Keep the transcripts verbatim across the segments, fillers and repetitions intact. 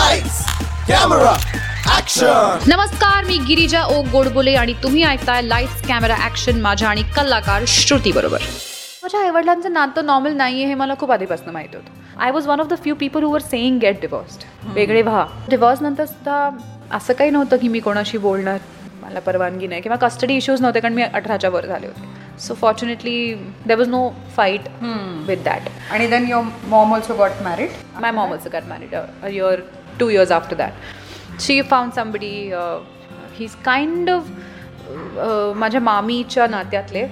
Lights camera action. नमस्कार, मी गिरिजा ओ गोडबोले आणि तुम्ही ऐकताय लाईट्स कॅमेरा ऍक्शन माझ्या आणि कलाकार श्रुती बरोबर. माझ्या आईवडिलांचं नातं नॉर्मल नाही आहे हे मला खूप आधीपासून माहिती होतं. I was one of the few people who were saying gate divorced, वेगळे व्हा. डिवोर्स नंतर सुद्धा असं काही नव्हतं की मी कोणाशी बोलणार, मला परवानगी नाही किंवा कस्टडी इश्यूज नव्हते कारण मी अठराच्या वर झाले होते. So fortunately there was no fight with that. आणि then your mom also got married. My mom also got married a year two years after that. She found somebody, he is kind of माझ्या मामीच्या नात्यातले.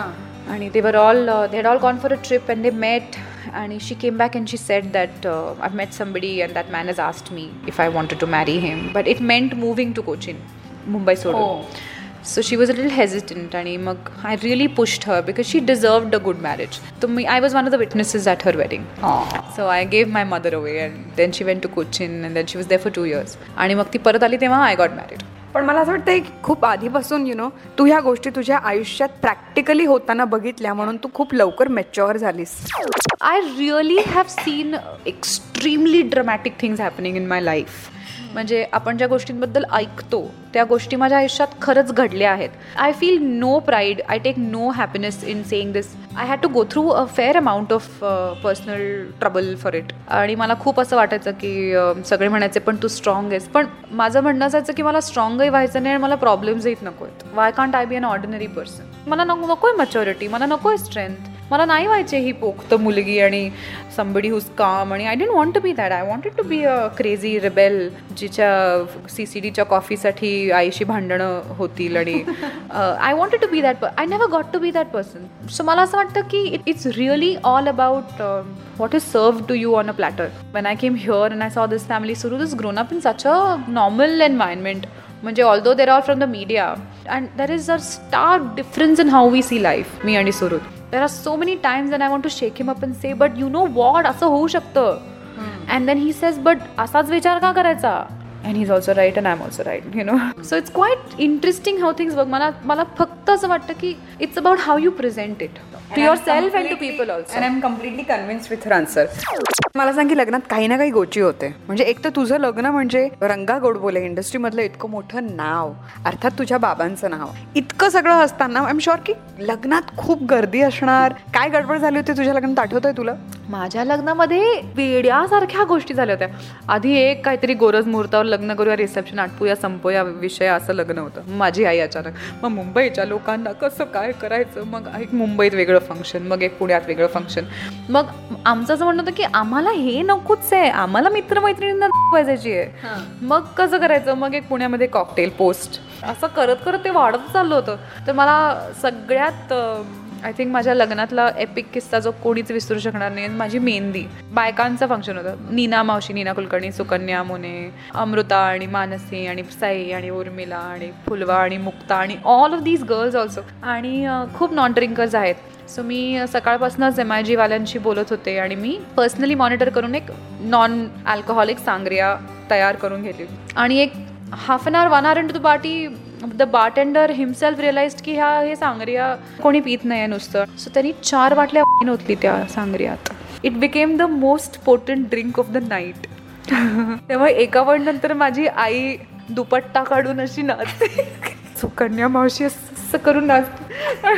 आणि they were all uh, they had all gone for a trip and they met and she came back and she said that uh, I've met somebody and that man has asked me if I wanted to marry him, but it meant moving to Cochin, Mumbai sodun. Oh. So she was a little hesitant and mag I really pushed her because she deserved a good marriage. So me, I was one of the witnesses at her wedding. Oh. So I gave my mother away and then she went to Cochin and then she was there for two years. आणि मग ती परत आली तेव्हा I got married. पण मला असं वाटतं की खूप आधीपासून यु नो तू ह्या गोष्टी तुझ्या आयुष्यात प्रॅक्टिकली होताना बघितल्या म्हणून तू खूप लवकर मॅच्युअर झालीस. I really have seen extremely dramatic things happening in my life. म्हणजे आपण ज्या गोष्टींबद्दल ऐकतो त्या गोष्टी माझ्या आयुष्यात खरंच घडल्या आहेत. I feel no pride, I take no happiness in saying this. I had to go through a fair amount of personal trouble for it. आणि मला खूप असं वाटायचं की सगळे म्हणायचे पण तू स्ट्रॉंग आहेस, पण माझं म्हणणं असायचं की मला स्ट्रॉंगही व्हायचं नाही आणि मला प्रॉब्लेम्स येत नको आहेत. Why can't I be an ordinary person. मला नको नको आहे मॅच्युरिटी, मला नको आहे स्ट्रेंथ, मला नाही व्हायचे ही पोक्त मुलगी आणि समबडी हुज काम. आणि I didn't want to be that. I wanted to be a crazy rebel जिच्या सी सी डीच्या कॉफीसाठी आईशी भांडणं होतील. आणि I wanted to be that. I never got to be that person. So मला असं वाटतं की it it's really all about what is served to you on a platter. When I came here and I saw this family, Surut has grown up in such a normal environment. म्हणजे although they're all from the media and there is a stark difference in how we see life, me and Surut. There are so many times when I want to shake him up and say, but you know what, असं होऊ शकतं. And then he says, but असाच विचार का करायचा? And he's also right and I'm also right, you know. So it's quite interesting how things work. मला मला फक्त असं वाटतं की it's about how you present it to yourself and to people also. And I'm completely convinced with her answer. मला सांग की लग्नात काही ना काही गोची होते. म्हणजे एक तर तुझं लग्न म्हणजे रंगा गोडबोले इंडस्ट्रीमधलं इतकं मोठं नाव, अर्थात तुझ्या बाबांचं नाव, इतकं सगळं असताना आय एम शुअर की लग्नात खूप गर्दी असणार. काय गडबड झाली होती तुझ्या लग्नात, आठवतंय तुला? माझ्या लग्नामध्ये वेड्यासारख्या गोष्टी झाल्या होत्या. आधी एक काहीतरी गोरज मुहूर्तावर लग्न करूया, रिसेप्शन आटपूया, संपूया विषय, असं लग्न होतं. माझी आई अचानक मग मुंबईच्या लोकांना कसं काय करायचं, मग एक मुंबईत वेगळं फंक्शन, मग एक पुण्यात वेगळं फंक्शन. मग आमचं असं म्हणणं होतं की आम्हाला हे नकोच आहे, आम्हाला मित्रमैत्रिणींना पाहिजे आहे. मग कसं करायचं, मग एक पुण्यामध्ये कॉकटेल पोस्ट, असं करत करत ते वाढत चाललं होतं. तर मला सगळ्यात आय थिंक माझ्या लग्नातला एपिक किस्सा जो कोणीच विसरू शकणार नाही, माझी मेहंदी. बायकांचं फंक्शन होतं. नीना मावशी, नीना कुलकर्णी, सुकन्या मोने, अमृता आणि मानसी आणि साई आणि उर्मिला आणि फुलवा आणि मुक्ता आणि all of these girls also. आणि खूप नॉन ड्रिंकर्स आहेत. सो मी सकाळपासूनच एम आय जीवाल्यांशी बोलत होते आणि मी पर्सनली मॉनिटर करून एक नॉन अल्कोहॉलिक सांग्रिया तयार करून घेतली. आणि एक half an hour one hour into the party the bartender himself realized की ह्या हे सांग्रिया कोणी पित नाही आहे नुसतं. सो त्यांनी चार बाटल्या वाईन ओतली त्या सांग्रियात. It became the most potent drink of the night. तेव्हा एका वेळ नंतर माझी आई दुपट्टा काढून अशी नाचते, सुकन्या मावशी असं करून नाचते.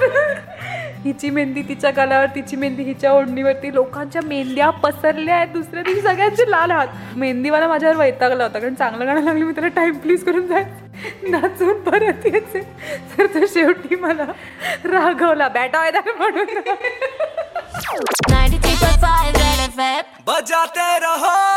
हिची मेहंदी तिच्या गालावर, तिची मेहंदी हिच्या ओढणीवरती, लोकांच्या मेहंद्या पसरल्या आहेत. दुसऱ्या दिवशी सगळ्यांचे लाल हात. मेहंदीवाला माझ्यावर वैतागला होता कारण चांगलं गाणं लागलं मी त्याला टाइम प्लीज करून जाय नाचून परत यायचे. तर तो शेवटी मला रागवला, बॅटा आहे म्हणून. बजाते रहो.